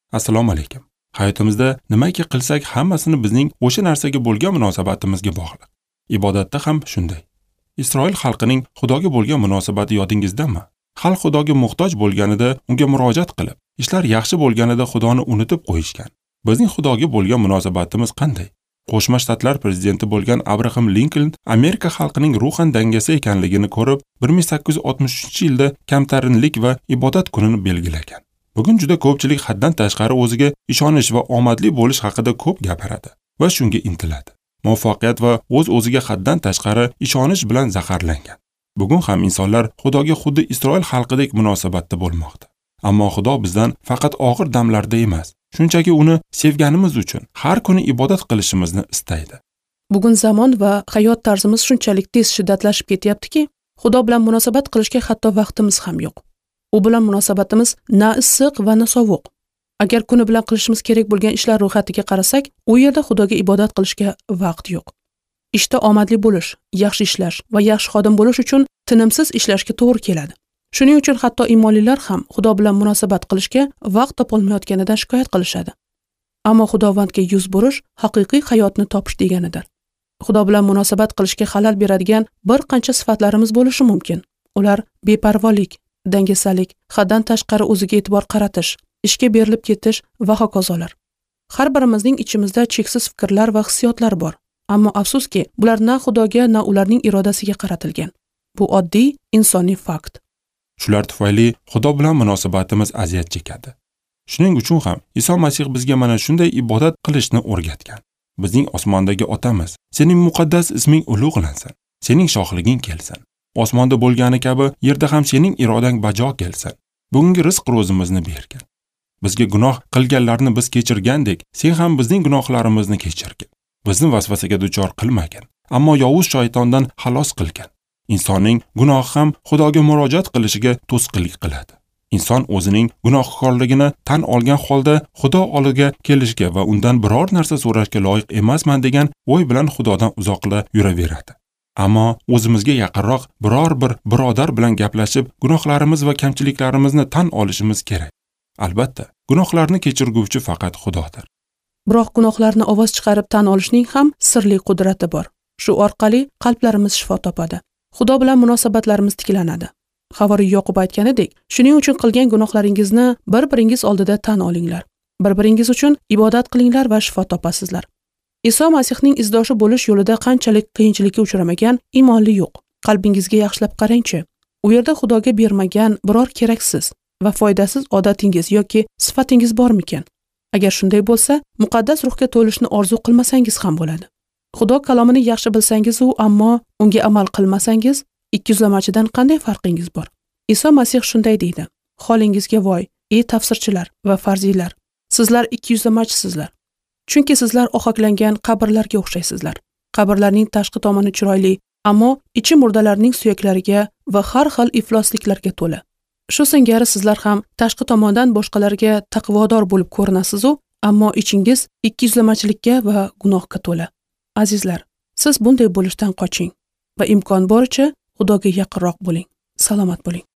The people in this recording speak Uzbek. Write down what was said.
Assalomu alaykum. Hayotimizda nimaki qilsak hammasini bizning o'sha narsaga bo'lgan munosabatimizga bog'liq. Ibodatda ham shunday. Isroil xalqining Xudoga bo'lgan munosabati yodingizdami? Xalq Xudoga muhtoj bo'lganida unga murojaat qilib, ishlar yaxshi bo'lganida Xudoni unutib qo'yishgan. Bizning Xudoga bo'lgan munosabatimiz qanday? Qo'shma Shtatlar prezidenti bo'lgan Abraham Lincoln Amerika xalqining ruhan dangasi ekanligini ko'rib, 1863-yilda kamtarinlik va ibodat kunini belgilagan. Bugun juda ko'pchilik haddan tashqari o'ziga ishonish va omadli bo'lish haqida ko'p gapiradi va shunga intiladi. Muvaffaqiyat va o'ziga haddan tashqari ishonish bilan zaharlangan. Bugun ham insonlar Xudoga xuddi Isroil xalqidek munosabatda bo'lmoqda. Ammo Xudo bizdan faqat og'ir damlarda emas, shunchaki uni sevganimiz uchun har kuni ibodat qilishimizni istaydi. Bugun zamon va hayot tarzimiz shunchalik tez shiddatlashib ketyaptiki, Xudo bilan munosabat qilishga hatto vaqtimiz ham yo'q. U bilan munosabatimiz na issiq va na sovuq. Agar kuni bilan qilishimiz kerak bo'lgan ishlar ro'yxatiga qarasak, u yerda Xudoga ibodat qilishga vaqt yo'q. Ishda omadli bo'lish, yaxshi ishlash va yaxshi xodim bo'lish uchun tinimsiz ishlashga to'g'ri keladi. Shuning uchun hatto iymonlilar ham Xudo bilan munosabat qilishga vaqt topolmayotganidan shikoyat qilishadi. Ammo Xudovandga yuz burish haqiqiy hayotni topish deganidir. Xudo bilan munosabat qilishga xalal beradigan bir qancha sifatlarimiz bo'lishi mumkin. Ular beparvolik, dangasalik, haddan tashqari o'ziga e'tibor qaratish, ishga berilib ketish va hokazolar. Har birimizning ichimizda cheksiz fikrlar va hissiyotlar bor. Ammo afsuski, bular na Xudoga, na ularning irodasiga qaratilgan. Bu oddiy insoniy fakt. Shular tufayli Xudo bilan munosabatimiz aziyat chekadi. Shuning uchun ham Iso Masih bizga mana shunday ibodat qilishni o'rgatgan. Bizning osmondagi Otamiz, sening muqaddas isming ulug'lansin, sening shohliging kelsin. Osmonda bo'lgani kabi yerda ham sening irodang bajo kelsin. Bugungi rizq ro'zimizni bergin. Bizga gunoh qilganlarni biz kechirgandek, sen ham bizning gunohlarimizni kechirgin. Bizni vasvasaga duchor qilmagin, ammo yovuz shaytondan xalos qilgin. Insonning gunohi ham Xudoga murojaat qilishiga to'sqinlik qiladi. Inson o'zining gunohkorligini tan olgan holda Xudo oldiga kelishga va undan biror narsa so'rashga loyiq emasman degan o'y bilan Xudodan uzoqla yuraveradi. Ammo o'zimizga yaqinroq biror bir birodar bilan gaplashib, gunohlarimiz va kamchiliklarimizni tan olishimiz kerak. Albatta, gunohlarni kechirguvchi faqat Xudodir. Biroq gunohlarni ovoz chiqarib tan olishning ham sirli qudrati bor. Shu orqali qalblarimiz shifo topadi. Xudo bilan munosabatlarimiz tiklanadi. Havoriy Yoqub aytganidek, shuning uchun qilgan gunohlaringizni bir-biringiz oldida tan olinglar. Bir-biringiz uchun ibodat qilinglar va shifo topasizlar. Iso Masihning izdoshi bo'lish yo'lida qanchalik qiyinchilikka uchramagan iymonli yo'q. Qalbingizga yaxshilab qarangchi. U yerda Xudoga bermagan biror keraksiz va foydasiz odatingiz yoki sifatingiz bormikan? Agar shunday bo'lsa, muqaddas ruhga to'lishni orzu qilmasangiz ham bo'ladi. Xudo kalomini yaxshi bilsangiz ammo unga amal qilmasangiz, ikkiyuzlamachidan qanday farqingiz bor? Iso Masih shunday deydi: "Holingizga voy, ey tafsirchilar va farziylar, sizlar ikkiyuzlamachisizlar. Chunki sizlar ohaklangan qabrlarga o'xshaysizlar. Qabrlarning tashqi tomoni chiroyli, ammo ichi murdalarning suyaklariga va har xil iflosliklarga to'la. Shu singari sizlar ham tashqi tomondan boshqalarga taqvodor bo'lib ko'rinasiz, ammo ichingiz ikkiyuzlamachilikka va gunohga to'la. Azizlar, siz bunday bo'lishdan qoching va imkon boricha Xudoga yaqinroq bo'ling. Salomat bo'ling."